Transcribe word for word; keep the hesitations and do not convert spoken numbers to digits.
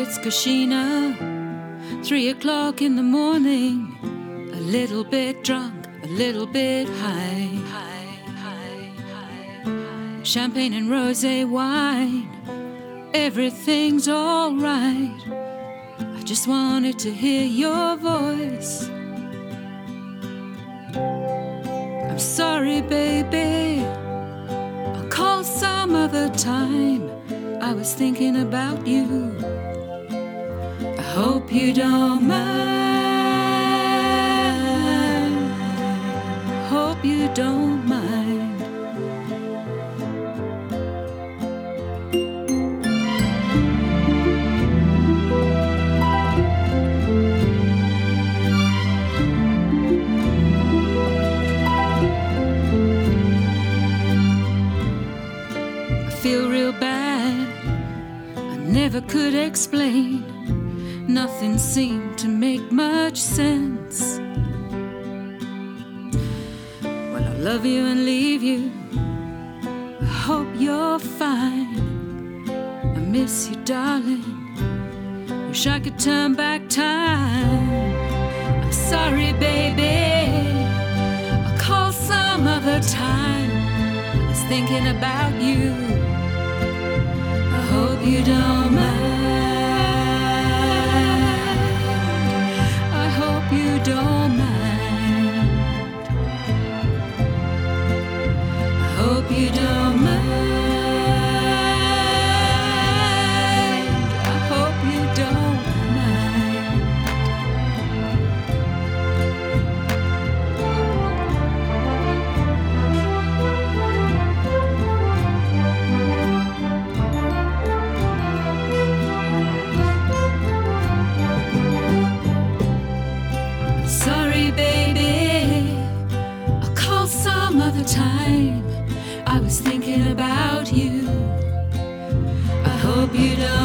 it's Kashina, three o'clock in the morning, a little bit drunk, a little bit high. Champagne and rosé wine, everything's all right. I just wanted to hear your voice. I'm sorry, baby, I'll call some other time. I was thinking about you. I hope you don't mind. Hope you don't mind. I feel real bad, I never could explain. Nothing seemed to make much sense. Well, I love you and leave you. I hope you're fine. I miss you, darling. Wish I could turn back time. I'm sorry, baby, I'll call some other time. I was thinking about you. I hope you don't mind. You don't mind. I hope you don't mind. I hope you don't Sorry, baby, I'll call some other time. I was thinking about you. I hope you don't